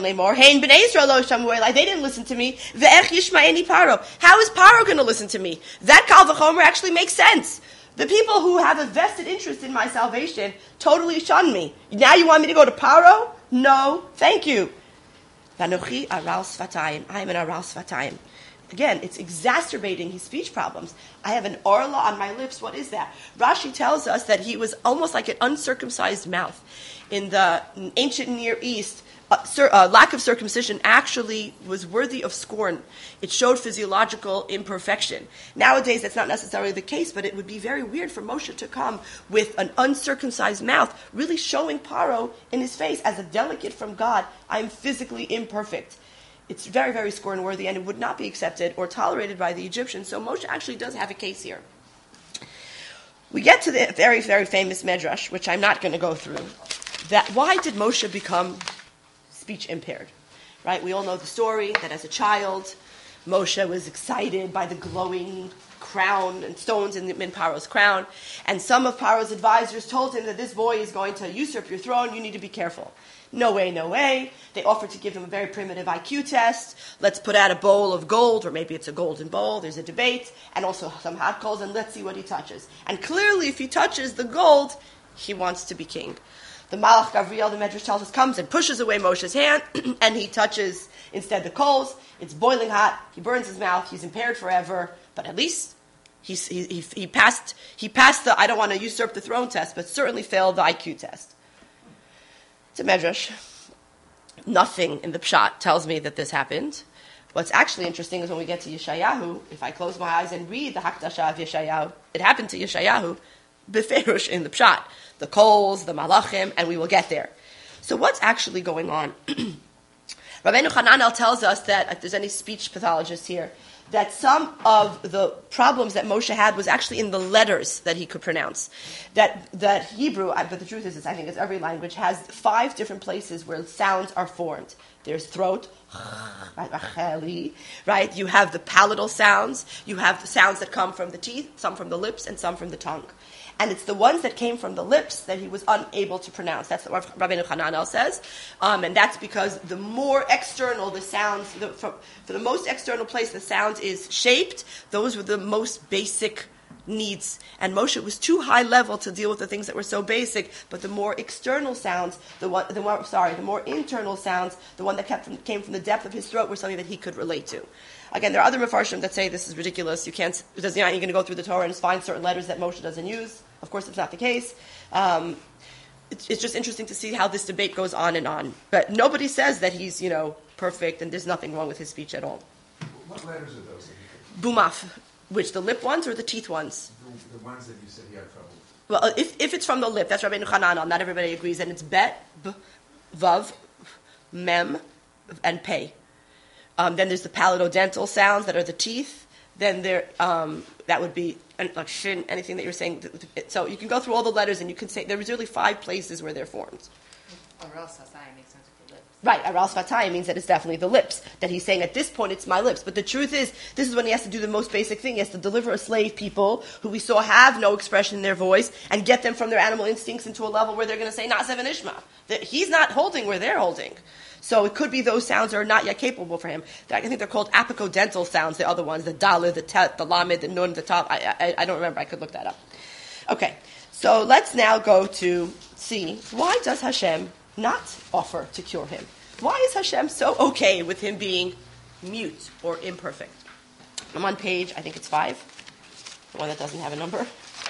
to me. How is Paro going to listen to me? That Kal V'chomer actually makes sense. The people who have a vested interest in my salvation totally shun me. Now you want me to go to Paro? No, thank you. Vanochi aral svatayim. I am an aral svatayim. Again, it's exacerbating his speech problems. I have an orla on my lips. What is that? Rashi tells us that he was almost like an uncircumcised mouth. In the ancient Near East, lack of circumcision actually was worthy of scorn. It showed physiological imperfection. Nowadays, that's not necessarily the case, but it would be very weird for Moshe to come with an uncircumcised mouth, really showing Paro in his face as a delegate from God. I'm physically imperfect. It's very, very scorn-worthy, and it would not be accepted or tolerated by the Egyptians. So Moshe actually does have a case here. We get to the very, very famous Medrash, which I'm not going to go through. That why did Moshe become speech impaired? Right? We all know the story that as a child, Moshe was excited by the glowing crown and stones in Paro's crown, and some of Paro's advisors told him that this boy is going to usurp your throne. You need to be careful. No way, no way. They offered to give him a very primitive IQ test. Let's put out a bowl of gold, or maybe it's a golden bowl. There's a debate, and also some hot coals, and let's see what he touches. And clearly, if he touches the gold, he wants to be king. The Malach Gavriel, the Medrash tells us, comes and pushes away Moshe's hand, and he touches instead the coals. It's boiling hot. He burns his mouth. He's impaired forever. But at least he passed the I don't want to usurp the throne test, but certainly failed the IQ test. It's a Medrash. Nothing in the Pshat tells me that this happened. What's actually interesting is when we get to Yeshayahu, if I close my eyes and read the Hakdasha of Yeshayahu, it happened to Yeshayahu, Beferush in the Pshat. The coals, the malachim, and we will get there. So what's actually going on? Rabbeinu Hananel tells us that, if there's any speech pathologists here, that some of the problems that Moshe had was actually in the letters that he could pronounce. That Hebrew, but the truth is, I think it's every language, has 5 different places where sounds are formed. There's throat, right? You have the palatal sounds. You have the sounds that come from the teeth, some from the lips, and some from the tongue. And it's the ones that came from the lips that he was unable to pronounce. That's what Rabbeinu Hananel says. And that's because the more external the sounds, for the most external place the sound is shaped, those were the most basic needs. And Moshe was too high level to deal with the things that were so basic, but the more external sounds, the more internal sounds, the one that came from the depth of his throat were something that he could relate to. Again, there are other Mefarshim that say this is ridiculous. You're going to go through the Torah and find certain letters that Moshe doesn't use. Of course, it's not the case. It's just interesting to see how this debate goes on and on. But nobody says that he's, perfect and there's nothing wrong with his speech at all. What letters are those? Bumaf. Which, the lip ones or the teeth ones? The ones that you said he had trouble with. Well, if it's from the lip, that's Rabbeinu Hanan. Not everybody agrees. And it's bet, vav, mem, and pei. Then there's the palato-dental sounds that are the teeth. Then that would be like shin, anything that you're saying. So you can go through all the letters and you can say there's really 5 places where they're formed. Aral Sasai makes sense with the lips. Right, Aral Sfatayim means that it's definitely the lips. That he's saying at this point it's my lips. But the truth is, this is when he has to do the most basic thing. He has to deliver a slave people who we saw have no expression in their voice and get them from their animal instincts into a level where they're going to say Na'aseh v'nishma. He's not holding where they're holding. So it could be those sounds are not yet capable for him. I think they're called apicodental sounds, the other ones, the dalid, the tet, the lamed, the nun, the tav. I don't remember. I could look that up. Okay, so let's now go to see, why does Hashem not offer to cure him? Why is Hashem so okay with him being mute or imperfect? I'm on page, I think it's 5, the one that doesn't have a number.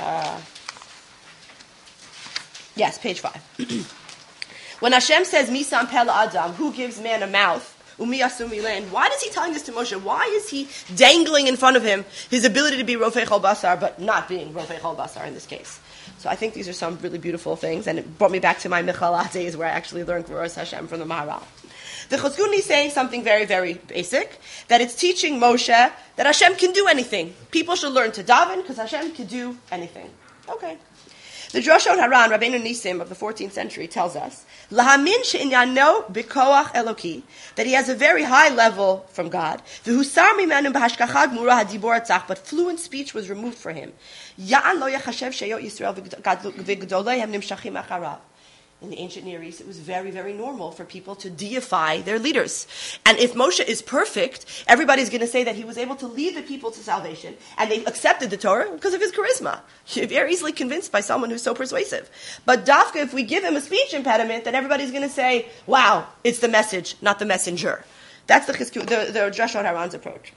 Yes, page 5. When Hashem says, Misam Pela Adam, who gives man a mouth, Umi Asumi Land, why is he telling this to Moshe? Why is he dangling in front of him his ability to be Rofei Chol Basar, but not being Rofei Chol Basar in this case? So I think these are some really beautiful things, and it brought me back to my Mechalot days where I actually learned Gvuras Hashem from the Maharal. The Chizkuni is saying something very, very basic, that it's teaching Moshe that Hashem can do anything. People should learn to daven because Hashem can do anything. Okay. The Droshot Haran, Rabbeinu Nisim of the 14th century, tells us, Lahamin she'inyano b'koach Eloki, that he has a very high level from God. V'husar mimenu b'hashkacha gmura hadibor atzach, but fluent speech was removed for him. Ya'an lo yachashev sheyo Yisrael v'gdoleihem nimshachim acharav. In the ancient Near East, it was very, very normal for people to deify their leaders. And if Moshe is perfect, everybody's going to say that he was able to lead the people to salvation, and they accepted the Torah because of his charisma. You're very easily convinced by someone who's so persuasive. But Dafka, if we give him a speech impediment, then everybody's going to say, wow, it's the message, not the messenger. That's the Droshot Haran's approach.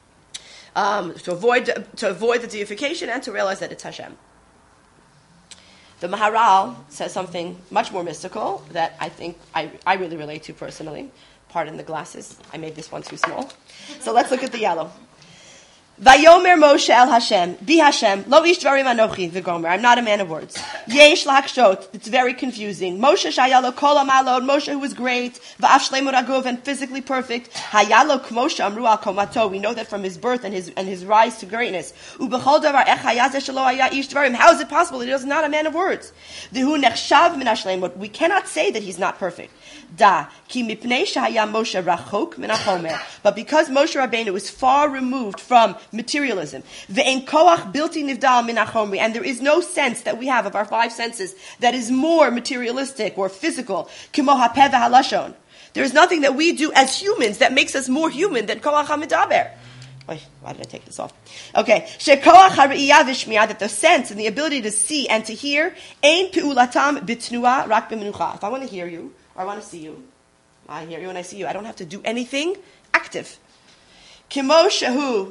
To avoid the deification and to realize that it's Hashem. The Maharal says something much more mystical that I think I really relate to personally. Pardon the glasses. I made this one too small. So let's look at the yellow. Vayomer Moshe el Hashem, Bi Hashem, Lo ish dvarim anochi v'gomer. I'm not a man of words. Yesh lakshot. It's very confusing. Moshe shayalo kol amalod. Moshe who was great, va'af shleimu raguv, and physically perfect. Hayalo k'moshe amru al komato. We know that from his birth and his rise to greatness. Ubechol davar ech hayazeh shelo haya ish dvarim. How is it possible that he is not a man of words? V'hu nechshav min hashleimut. We cannot say that he's not perfect. Da ki mipnei shahaya Moshe rachok min hachomer. But because Moshe Rabbeinu is far removed from materialism, ve'en koach bilti nivdal min hachomri, and there is no sense that we have of our 5 senses that is more materialistic or physical. Kimo hapeh v'halashon. There is nothing that we do as humans that makes us more human than koach hamidaber. Why did I take this off? Okay. Shekoach ha're'iyah v'shmi'ah, that the sense and the ability to see and to hear, ein pe'ulatam b'tnua rak b'menucha. If I want to hear you, or I want to see you, I hear you and I see you, I don't have to do anything active. Kimo shehu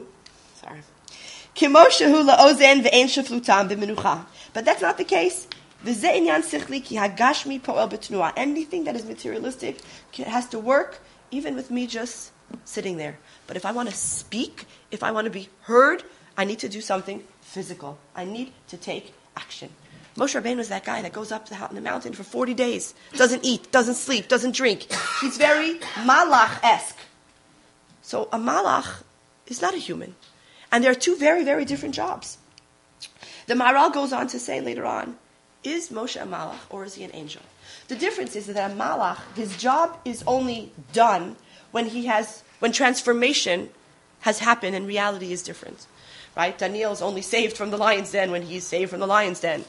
la'ozen ve'en sheflutam b'menucha. But that's not the case. V'zeh inyan sichli ki hagashmi po'el b'tnua. Anything that is materialistic has to work, even with me just sitting there. But if I want to speak, if I want to be heard, I need to do something physical. I need to take action. Moshe Rabbeinu is that guy that goes up the mountain for 40 days, doesn't eat, doesn't sleep, doesn't drink. He's very malach-esque. So a malach is not a human. And there are 2 very, very different jobs. The Maharal goes on to say later on, is Moshe a malach or is he an angel? The difference is that a malach, his job is only done when transformation has happened and reality is different. Right? Daniel is only saved from the lion's den when he's saved from the lion's den.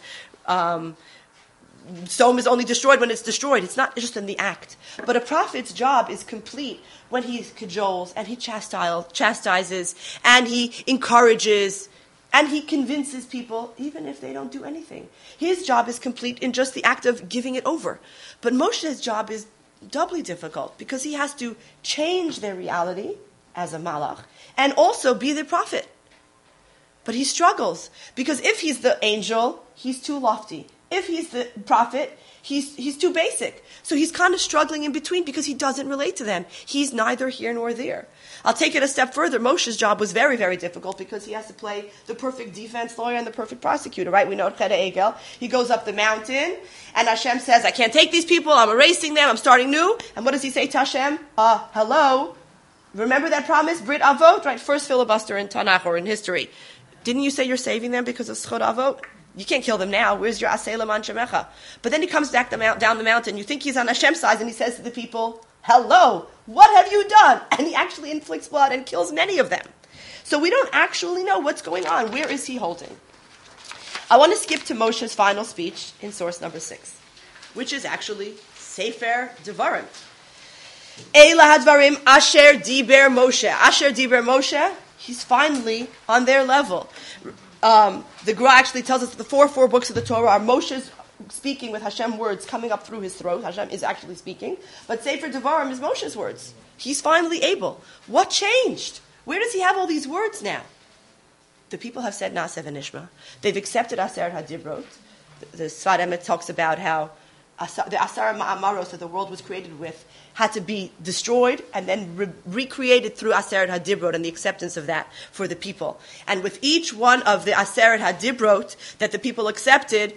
Sodom is only destroyed when it's destroyed. It's not just in the act. But a prophet's job is complete when he cajoles and he chastises and he encourages And he convinces people, even if they don't do anything. His job is complete in just the act of giving it over. But Moshe's job is doubly difficult because he has to change their reality as a malach and also be the prophet. But he struggles because if he's the angel, he's too lofty. If he's the prophet, he's too basic. So he's kind of struggling in between because he doesn't relate to them. He's neither here nor there. I'll take it a step further. Moshe's job was very, very difficult because he has to play the perfect defense lawyer and the perfect prosecutor, right? We know Cheder Egel. He goes up the mountain and Hashem says, I can't take these people. I'm erasing them. I'm starting new. And what does he say to Hashem? Hello. Remember that promise? Brit Avot, right? First filibuster in Tanakh or in history. Didn't you say you're saving them because of Schod Avot? You can't kill them now. Where's your Aseh Leman Shemecha? But then he comes back down the mountain. You think he's on Hashem's side, and he says to the people, hello, what have you done? And he actually inflicts blood and kills many of them. So we don't actually know what's going on. Where is he holding? I want to skip to Moshe's final speech in source number 6, which is actually Sefer Devarim. Eila hadvarim asher diber Moshe. Asher diber Moshe, he's finally on their level. The Gra actually tells us that the four books of the Torah are Moshe's speaking with Hashem words coming up through his throat. Hashem is actually speaking. But Sefer Devarim is Moshe's words. He's finally able. What changed? Where does he have all these words now? The people have said Na'aseh v'nishma. They've accepted Aseret HaDibrot. The Sfat Emet talks about how the Asar Ma'amaros that the world was created with had to be destroyed and then recreated through Aseret HaDibrot and the acceptance of that for the people. And with each one of the Aseret HaDibrot that the people accepted,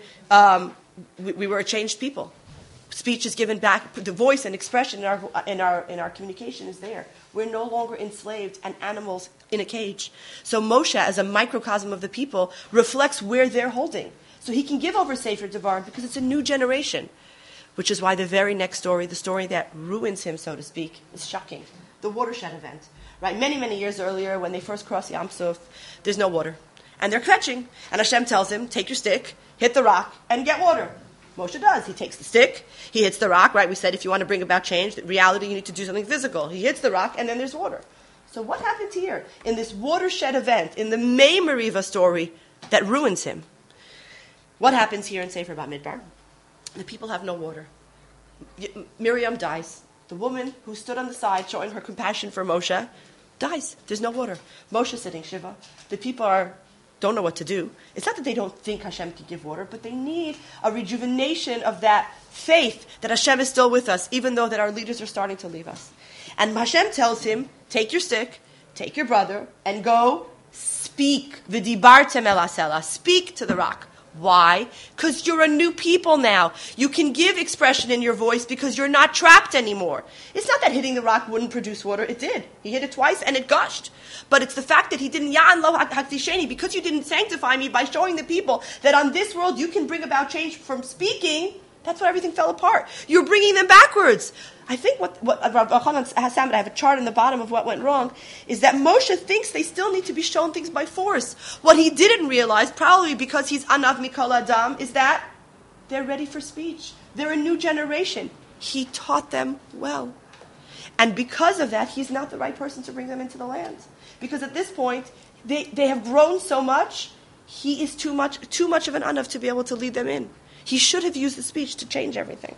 we were a changed people. Speech is given back. The voice and expression in our communication is there. We're no longer enslaved and animals in a cage. So Moshe, as a microcosm of the people, reflects where they're holding. So he can give over Sefer Devarim because it's a new generation. Which is why the very next story, the story that ruins him, so to speak, is shocking. The watershed event. Right? Many, many years earlier, when they first cross Yam Suf, there's no water. And they're catching. And Hashem tells him, take your stick, hit the rock, and get water. Moshe does. He takes the stick, he hits the rock, right? We said if you want to bring about change, reality, you need to do something physical. He hits the rock, and then there's water. So what happened here in this watershed event, in the Mei Meriva story that ruins him? What happens here in Sefer Bamidbar? The people have no water. Miriam dies. The woman who stood on the side showing her compassion for Moshe dies. There's no water. Moshe sitting Shiva. The people don't know what to do. It's not that they don't think Hashem can give water, but they need a rejuvenation of that faith that Hashem is still with us, even though that our leaders are starting to leave us. And Hashem tells him, take your stick, take your brother, and go speak. V'dibartem el hasela. Speak to the rock. Why? Because you're a new people now. You can give expression in your voice because you're not trapped anymore. It's not that hitting the rock wouldn't produce water. It did. He hit it twice and it gushed. But it's the fact that he didn't ya'an lo hakdisheni, because you didn't sanctify me by showing the people that on this world you can bring about change from speaking. That's why everything fell apart. You're bringing them backwards. I think what Rav Elchanan Hassan, I have a chart in the bottom of what went wrong, is that Moshe thinks they still need to be shown things by force. What he didn't realize, probably because he's Anav Mikol Adam, is that they're ready for speech. They're a new generation. He taught them well. And because of that, he's not the right person to bring them into the land. Because at this point, they have grown so much, he is too much of an Anav to be able to lead them in. He should have used the speech to change everything.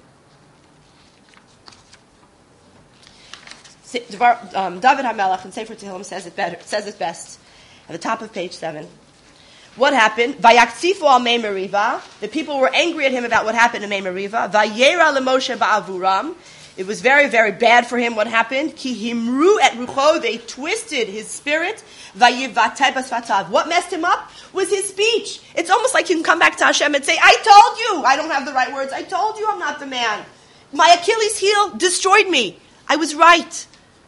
David HaMelech in Sefer Tehillim says it best at the top of page 7. What happened? Vayaktzifu al Mei Meriva. The people were angry at him about what happened in Mei Meriva. Vayera leMoshe ba'avuram. It was very, very bad for him what happened. Ki himru et rucho. They twisted his spirit. Vayivatei basfatav. What messed him up was his speech. It's almost like you can come back to Hashem and say, I told you I don't have the right words. I told you I'm not the man. My Achilles heel destroyed me. I was right.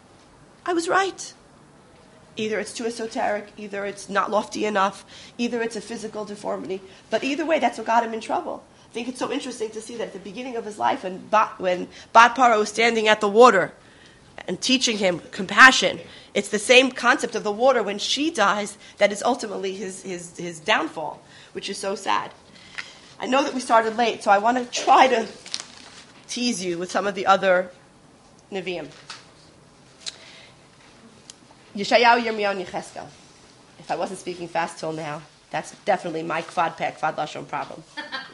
Either it's too esoteric, either it's not lofty enough, either it's a physical deformity. But either way, that's what got him in trouble. I think it's so interesting to see that at the beginning of his life, when Bat Parah was standing at the water and teaching him compassion, it's the same concept of the water when she dies that is ultimately his downfall, which is so sad. I know that we started late, so I want to try to tease you with some of the other Nevi'im. Yeshayahu, Yirmiyahu, and Yecheskel. If I wasn't speaking fast till now, That's definitely my Kvad Peh, Kvad Lashon problem.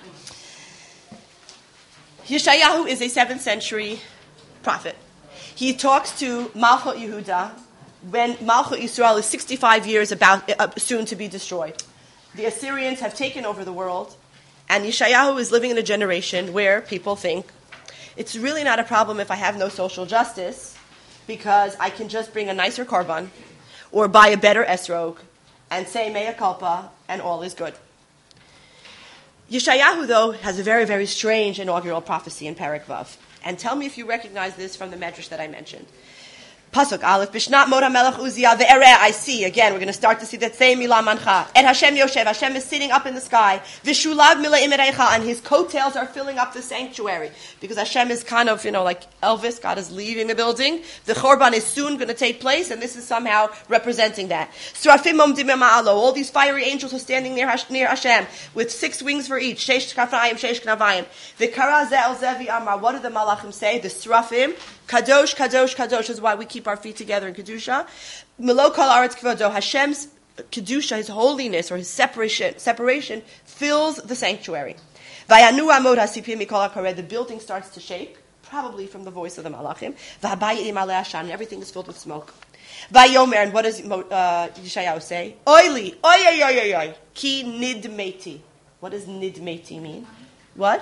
Yeshayahu is a 7th century prophet. He talks to Malchut Yehuda when Malchut Yisrael is 65 years soon to be destroyed. The Assyrians have taken over the world, and Yeshayahu is living in a generation where people think, it's really not a problem if I have no social justice, because I can just bring a nicer korban, or buy a better esrog, and say mea culpa, and all is good. Yeshayahu, though, has a very, very strange inaugural prophecy in Perek Vav. And tell me if you recognize this from the medrash that I mentioned. Pasuk Aleph, Bishnat Mod HaMelech Uzziah ve'ereh, I see. Again, we're going to start to see that same milah mancha. Et Hashem Yoshev, Hashem is sitting up in the sky. V'shulav mila'im ereicha, and his coattails are filling up the sanctuary. Because Hashem is kind of, like Elvis, God is leaving the building. The Chorban is soon going to take place, and this is somehow representing that. Srafim omdim ma'alo, all these fiery angels are standing near Hashem, with 6 wings for each. Sheish kafayim, sheish knavayim. V'kara ze'el zevi amar, what do the malachim say? The Srafim, Kadosh, Kadosh, Kadosh is why we keep our feet together in Kedusha. Melo kol aretz kvodo. Hashem's Kedusha, His holiness or His separation fills the sanctuary. Vayanu amod hasipim mikol hakareh. The building starts to shake, probably from the voice of the malachim. V'habayim alei ashan. And everything is filled with smoke. Vayomer, and what does Yeshayahu say? Oili, oy, oy, oy, oy, oy. Ki nidmeti. What does nidmeti mean? What?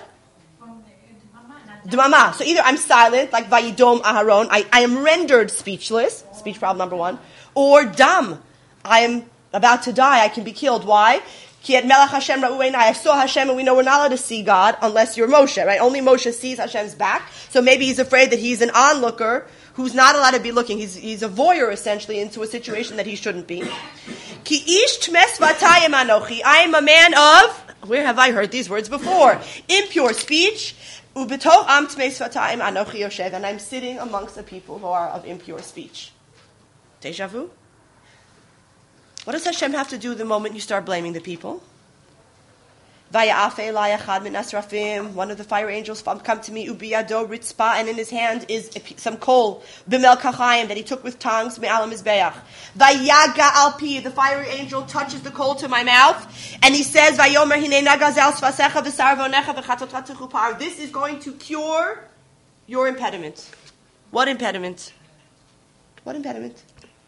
Dmama. So either I'm silent, like Vayidom Aharon, I am rendered speechless, speech problem number 1, or dam, I am about to die, I can be killed. Why? Ki et melech Hashem ra'u einai. I saw Hashem, and we know we're not allowed to see God unless you're Moshe, right? Only Moshe sees Hashem's back, so maybe he's afraid that he's an onlooker who's not allowed to be looking. He's a voyeur, essentially, into a situation that he shouldn't be. Ki ish tmes vatayim anochi. I am a man of, where have I heard these words before? Impure speech. And I'm sitting amongst a people who are of impure speech. Deja vu? What does Hashem have to do the moment you start blaming the people? One of the fire angels come to me, ubiyado ritzpa, and in his hand is some coal, bimel kachayim, that he took with tongs, me'alam mizbeach. Vayaga alpi, the fiery angel touches the coal to my mouth, and he says, Vayomer hine nagazel svasecha v'sarvonecha v'chatotat chupar. This is going to cure your impediment. What impediment? What impediment?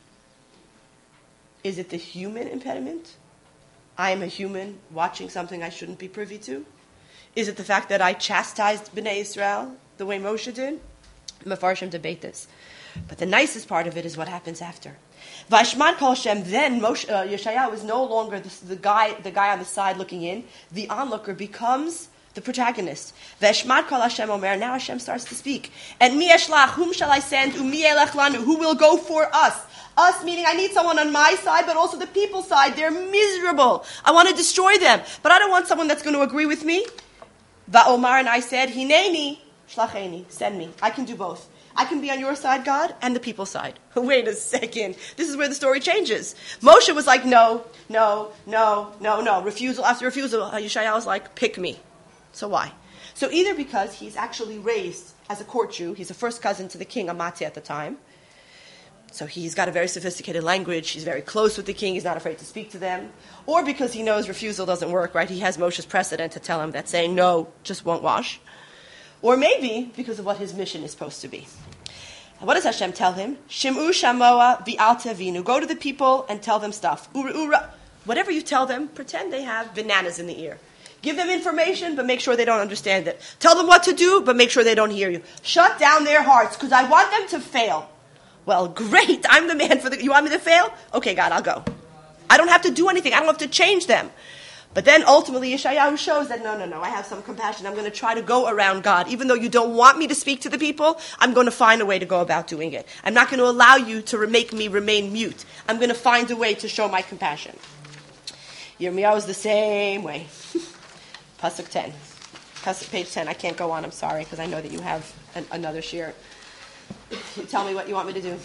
Is it the human impediment? I am a human watching something I shouldn't be privy to? Is it the fact that I chastised Bnei Israel the way Moshe did? Mefarshim debate this. But the nicest part of it is what happens after. Vashman kol Shem, then Yeshayahu is no longer the guy on the side looking in. The onlooker becomes the protagonist. Vashman kol Hashem omer, now Hashem starts to speak. And mi eshlach, whom shall I send? Umi elech lanu, who will go for us? Us meaning I need someone on my side, but also the people's side. They're miserable. I want to destroy them, but I don't want someone that's going to agree with me. Va'omar, and I said, Hineni, shlacheni, send me. I can do both. I can be on your side, God, and the people's side. Wait a second. This is where the story changes. Moshe was like, no. Refusal after refusal. Yeshayahu was like, pick me. So why? So either because he's actually raised as a court Jew, he's a first cousin to the king, Amatzi at the time, so he's got a very sophisticated language, he's very close with the king, he's not afraid to speak to them, or because he knows refusal doesn't work, right? He has Moshe's precedent to tell him that saying no just won't wash. Or maybe because of what his mission is supposed to be. And what does Hashem tell him? Shim'u shamoa v'al tevinu. Go to the people and tell them stuff. Ura. Whatever you tell them, pretend they have bananas in the ear. Give them information, but make sure they don't understand it. Tell them what to do, but make sure they don't hear you. Shut down their hearts, because I want them to fail. Well, great, I'm the man for you want me to fail? Okay, God, I'll go. I don't have to do anything. I don't have to change them. But then ultimately, Yeshayahu shows that, no, I have some compassion. I'm going to try to go around God. Even though you don't want me to speak to the people, I'm going to find a way to go about doing it. I'm not going to allow you to make me remain mute. I'm going to find a way to show my compassion. Yirmiyahu is the same way. Pasuk 10. Page 10. I can't go on, I'm sorry, because I know that you have another shir. Tell me what you want me to do.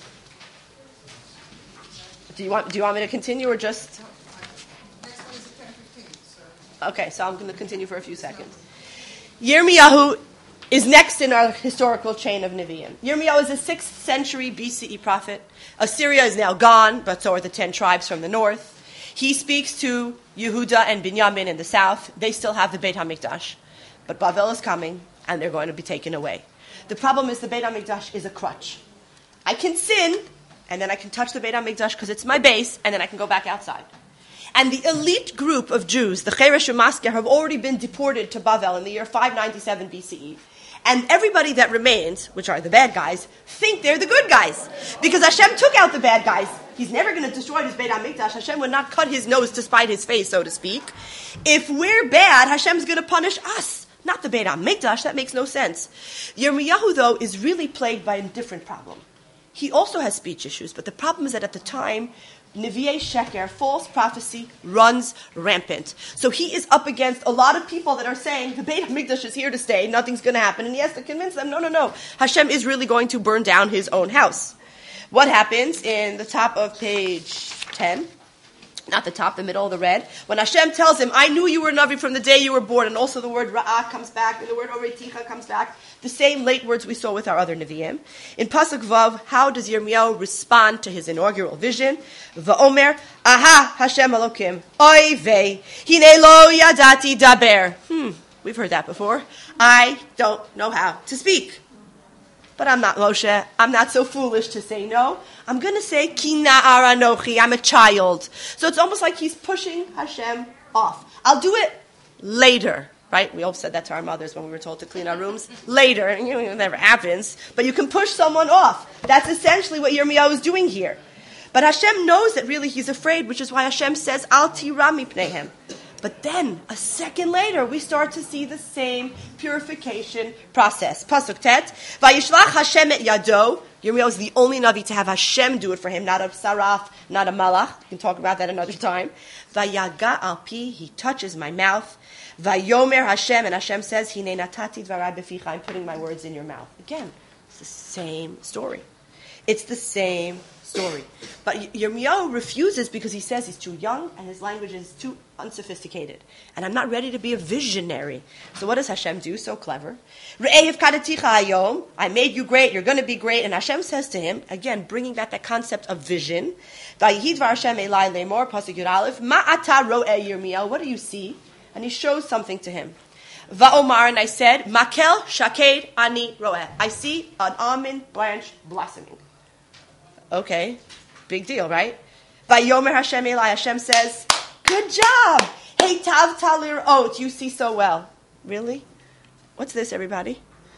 Do you want me to continue or just? Okay, so I'm going to continue for a few seconds. Yirmiyahu is next in our historical chain of Nevi'im. Yirmiyahu is a 6th century BCE prophet. Assyria is now gone, but so are the 10 tribes from the north. He speaks to Yehuda and Binyamin in the south. They still have the Beit HaMikdash. But Bavel is coming, and they're going to be taken away. The problem is the Beit HaMikdash is a crutch. I can sin, and then I can touch the Beit HaMikdash because it's my base, and then I can go back outside. And the elite group of Jews, the Cheresh Umasker, have already been deported to Bavel in the year 597 BCE. And everybody that remains, which are the bad guys, think they're the good guys. Because Hashem took out the bad guys. He's never going to destroy his Beit HaMikdash. Hashem would not cut his nose to spite his face, so to speak. If we're bad, Hashem's going to punish us, not the Beit HaMikdash. That makes no sense. Yirmiyahu, though, is really plagued by a different problem. He also has speech issues, but the problem is that at the time, Nevi'ei Sheker, false prophecy, runs rampant. So he is up against a lot of people that are saying, the Beit HaMikdash is here to stay, nothing's going to happen. And he has to convince them, no, Hashem is really going to burn down his own house. What happens in the top of page 10? Not the top, the middle of the red. When Hashem tells him, I knew you were Navi from the day you were born, and also the word Ra'ah comes back, and the word Oreticha comes back, the same late words we saw with our other Nevi'im. In Pasuk Vav, how does Yirmiyahu respond to his inaugural vision? Va'omer, Aha, Hashem Elokim, Oy vey, hine lo yadati daber. We've heard that before. I don't know how to speak. But I'm not Moshe. I'm not so foolish to say no. I'm going to say, Ki na'ar anochi. I'm a child. So it's almost like he's pushing Hashem off. I'll do it later. Right? We all said that to our mothers when we were told to clean our rooms. Later. And it never happens. But you can push someone off. That's essentially what Yirmiyahu is doing here. But Hashem knows that really he's afraid, which is why Hashem says, Al tira mipneihem. But then, a second later, we start to see the same purification process. Pasuk Tet, Vayishlach Hashem et yado. Yirmiyahu is the only Navi to have Hashem do it for him, not a Saraf, not a Malach. We can talk about that another time. Vayaga al pi, he touches my mouth. Vayomer Hashem, and Hashem says, Hine natati dvarai beficha, I'm putting my words in your mouth. Again, it's the same story. It's the same story. But Yirmiyahu refuses because he says he's too young and his language is too unsophisticated. And I'm not ready to be a visionary. So what does Hashem do? So clever. I made you great, you're going to be great. And Hashem says to him, again, bringing back that concept of vision, what do you see? And he shows something to him. Va'omar, and I said, Makel shaked ani roeh. I see an almond branch blossoming. Okay, big deal, right? Vayomer Hashem Eli, Hashem says, good job. Hey, tav talir ot, you see so well. Really? What's this, everybody?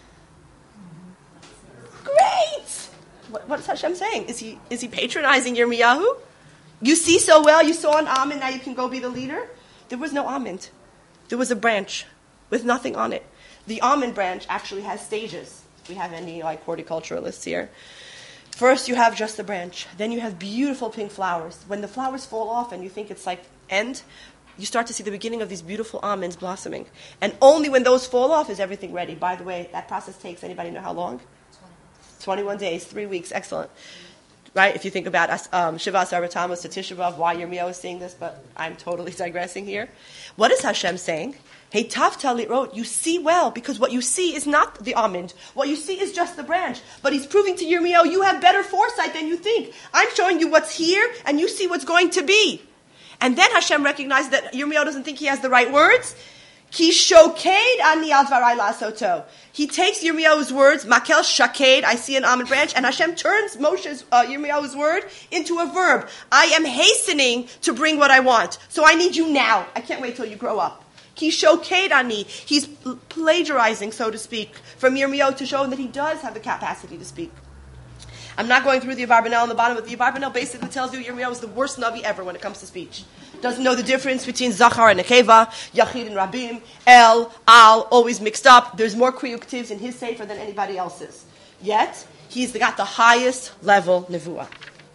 Great. What's Hashem saying? Is he patronizing Yirmiyahu? You see so well. You saw an almond. Now you can go be the leader. There was no almond. There was a branch with nothing on it. The almond branch actually has stages. If we have any horticulturalists here. First, you have just the branch. Then you have beautiful pink flowers. When the flowers fall off and you think it's end, you start to see the beginning of these beautiful almonds blossoming. And only when those fall off is everything ready. By the way, that process takes, anybody know how long? 21 days, 3 weeks. Excellent. Right? If you think about Shiva Asar B'Tammuz to Tisha B'Av, why Yirmiyahu is saying this, but I'm totally digressing here. What is Hashem saying? Hey, Tafta wrote, you see well, because what you see is not the almond. What you see is just the branch. But he's proving to Yirmiyahu, you have better foresight than you think. I'm showing you what's here, and you see what's going to be. And then Hashem recognizes that Yirmiyahu doesn't think he has the right words. Ki shoked ani al dvarai lasoto. He takes Yirmiyahu's words, makel shaked, I see an almond branch, and Hashem turns Yirmiyahu's word into a verb. I am hastening to bring what I want. So I need you now. I can't wait till you grow up. Ki shoked ani. He's plagiarizing, so to speak, from Yirmiyahu to show him that he does have the capacity to speak. I'm not going through the Yevar Banel on the bottom, but the Yevar Banel basically tells you Yirmiyahu is the worst Navi ever when it comes to speech. Doesn't know the difference between Zachar and Nekeva, Yachid and Rabim, El, Al, always mixed up. There's more Kriyuktivs in his Sefer than anybody else's. Yet, he's got the highest level Nevuah.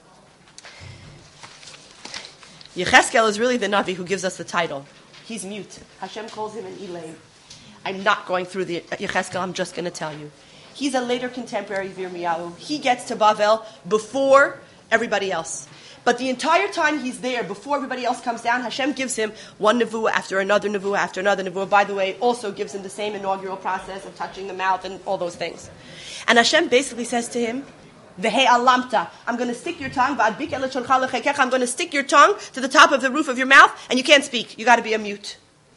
Yecheskel is really the Navi who gives us the title. He's mute. Hashem calls him an Elaim. I'm not going through the Yecheskel, I'm just going to tell you. He's a later contemporary of Yirmiyahu. He gets to Bavel before everybody else. But the entire time he's there, before everybody else comes down, Hashem gives him one nevuah after another nevuah after another nevuah. By the way, also gives him the same inaugural process of touching the mouth and all those things. And Hashem basically says to him, Ve'he'alamta. I'm going to stick your tongue. I'm going to stick your tongue to the top of the roof of your mouth, and you can't speak. You got to be a mute.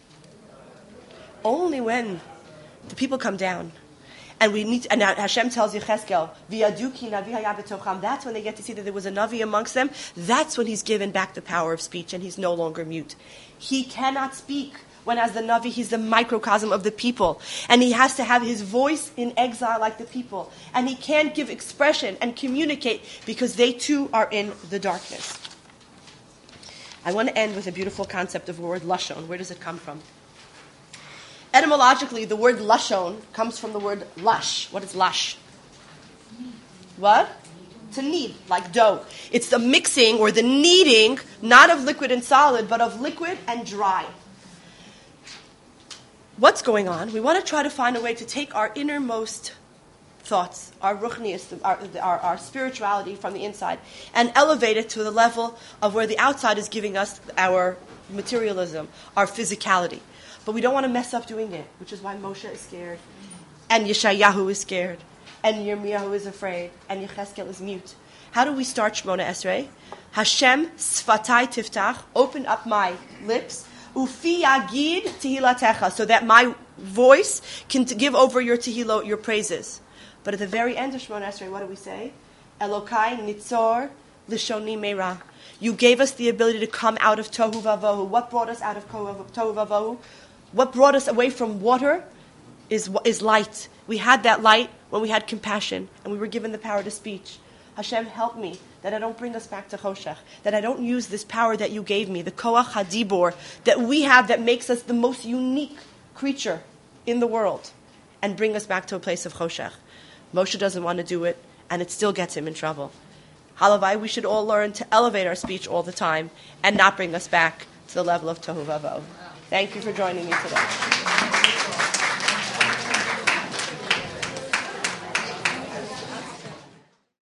Only when the people come down, and Hashem tells Yecheskel, that's when they get to see that there was a Navi amongst them. That's when he's given back the power of speech, and he's no longer mute. He cannot speak when, as the Navi, he's the microcosm of the people. And he has to have his voice in exile like the people. And he can't give expression and communicate because they too are in the darkness. I want to end with a beautiful concept of the word lashon. Where does it come from? Etymologically, the word lashon comes from the word lash. What is lash? What? To knead, like dough. It's the mixing or the kneading, not of liquid and solid, but of liquid and dry. What's going on? We want to try to find a way to take our innermost thoughts, our ruchnius, our spirituality from the inside, and elevate it to the level of where the outside is giving us our materialism, our physicality. But we don't want to mess up doing it, which is why Moshe is scared, and Yeshayahu is scared, and Yirmiyahu is afraid, and Yecheskel is mute. How do we start Shemona Esrei? Hashem sfatai tiftach, open up my lips, ufi yagid tehilatecha, so that my voice can give over your tehilot, your praises. But at the very end of Shemona Esrei, what do we say? Elokai nitzor lishoni meira. You gave us the ability to come out of tohu vavohu. What brought us out of tohu vavohu? What brought us away from water is light. We had that light when we had compassion, and we were given the power to speech. Hashem, help me that I don't bring us back to choshech, that I don't use this power that you gave me, the koach hadibor, that we have that makes us the most unique creature in the world, and bring us back to a place of choshech. Moshe doesn't want to do it, and it still gets him in trouble. Halavai, we should all learn to elevate our speech all the time, and not bring us back to the level of tohu vavohu. Thank you for joining me today.